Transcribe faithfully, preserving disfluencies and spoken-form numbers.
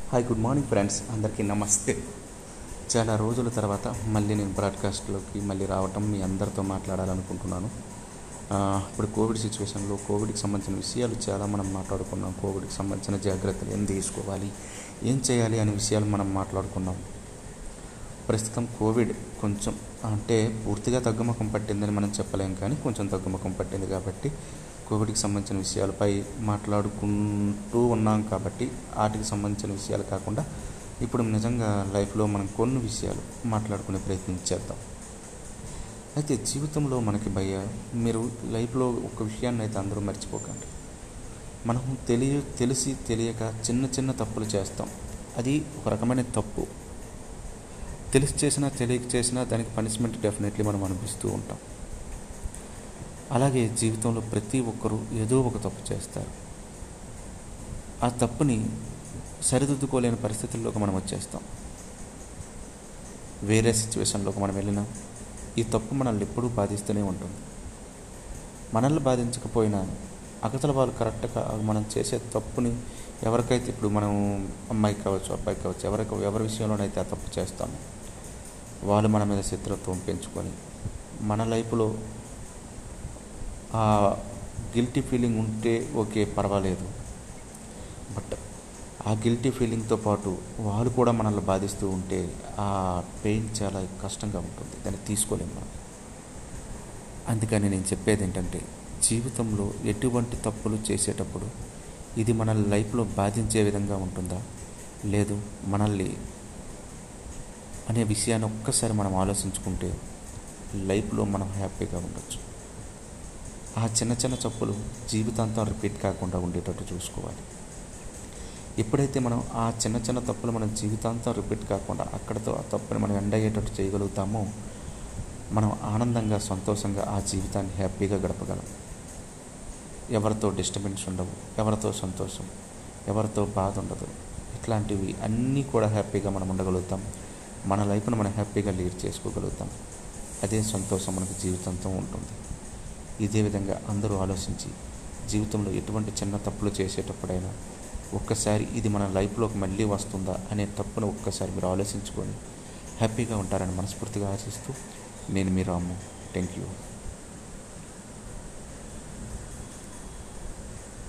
Hi good morning friends, అందరికీ నమస్తే. చాలా రోజుల తర్వాత మళ్ళీ నేను బ్రాడ్కాస్ట్లోకి మళ్ళీ రావటం, మీ అందరితో మాట్లాడాలనుకుంటున్నాను. ఇప్పుడు కోవిడ్ సిచ్యువేషన్లో కోవిడ్కి సంబంధించిన విషయాలు చాలా మనం మాట్లాడుకున్నాం. కోవిడ్కి సంబంధించిన జాగ్రత్తలు ఏం తీసుకోవాలి, ఏం చేయాలి అనే విషయాలు మనం మాట్లాడుకున్నాం. ప్రస్తుతం కోవిడ్ కొంచెం అంటే పూర్తిగా తగ్గుముఖం పట్టిందని మనం చెప్పలేం, కానీ కొంచెం తగ్గుముఖం పట్టింది. కాబట్టి కోవిడ్కి సంబంధించిన విషయాలపై మాట్లాడుకుంటూ ఉన్నాం. కాబట్టి వాటికి సంబంధించిన విషయాలు కాకుండా ఇప్పుడు నిజంగా లైఫ్లో మనం కొన్ని విషయాలు మాట్లాడుకునే ప్రయత్నం చేద్దాం. అయితే జీవితంలో మనకి భయ మీరు లైఫ్లో ఒక విషయాన్ని అయితే అందరూ మర్చిపోకండి. మనం తెలియ తెలిసి తెలియక చిన్న చిన్న తప్పులు చేస్తాం. అది ఒక రకమైన తప్పు. తెలిసి చేసినా తెలియక చేసినా దానికి పనిష్మెంట్ డెఫినెట్లీ మనం అనిపిస్తూ ఉంటాం. అలాగే జీవితంలో ప్రతి ఒక్కరూ ఏదో ఒక తప్పు చేస్తారు. ఆ తప్పుని సరిదిద్దుకోలేని పరిస్థితుల్లోకి మనం వచ్చేస్తాం. వేరే సిచ్యువేషన్లోకి మనం వెళ్ళినా ఈ తప్పు మనల్ని ఎప్పుడూ బాధిస్తూనే ఉంటుంది. మనల్ని బాధించకపోయినా అవతల వాళ్ళు కరెక్ట్గా మనం చేసే తప్పుని ఎవరికైతే ఇప్పుడు మనం అమ్మాయి కావచ్చు, అబ్బాయి కావచ్చు, ఎవరికి ఎవరి విషయంలోనైతే ఆ తప్పు చేస్తామో వాళ్ళు మన మీద శత్రుత్వం పెంచుకొని మన లైఫ్లో ఆ గిల్టీ ఫీలింగ్ ఉంటే ఓకే, పర్వాలేదు. బట్ ఆ గిల్టీ ఫీలింగ్తో పాటు వాళ్ళు కూడా మనల్ని బాధిస్తూ ఉంటే ఆ పెయిన్ చాలా కష్టంగా ఉంటుంది, దాన్ని తీసుకోలేము మనం. అందుకని నేను చెప్పేది ఏంటంటే, జీవితంలో ఎటువంటి తప్పులు చేసేటప్పుడు ఇది మన లైఫ్లో బాధించే విధంగా ఉంటుందా, లేదు మనల్ని అనే విషయాన్ని ఒక్కసారి మనం ఆలోచించుకుంటే లైఫ్లో మనం హ్యాపీగా ఉండొచ్చు. ఆ చిన్న చిన్న తప్పులు జీవితాంతం రిపీట్ కాకుండా ఉండేటట్టు చూసుకోవాలి. ఎప్పుడైతే మనం ఆ చిన్న చిన్న తప్పులు మనం జీవితాంతం రిపీట్ కాకుండా అక్కడితో ఆ తప్పుని మనం ఎండ్ అయ్యేటట్టు చేయగలుగుతామో మనం ఆనందంగా సంతోషంగా ఆ జీవితాన్ని హ్యాపీగా గడపగలం. ఎవరితో డిస్టర్బెన్స్ ఉండవు, ఎవరితో సంతోషం, ఎవరితో బాధ ఉండదు. ఇట్లాంటివి అన్నీ కూడా హ్యాపీగా మనం ఉండగలుగుతాం. మన లైఫ్ను మనం హ్యాపీగా లీడ్ చేసుకోగలుగుతాం. అదే సంతోషం మనకు జీవితంతో ఉంటుంది. ఇదే విధంగా అందరూ ఆలోచించి జీవితంలో ఎటువంటి చిన్న తప్పులు చేసేటప్పుడైనా ఒక్కసారి ఇది మన లైఫ్లోకి మళ్ళీ వస్తుందా అనే తప్పును ఒక్కసారి మీరు ఆలోచించుకొని హ్యాపీగా ఉంటారని మనస్ఫూర్తిగా ఆశిస్తూ నేను మీ రాము. Thank you.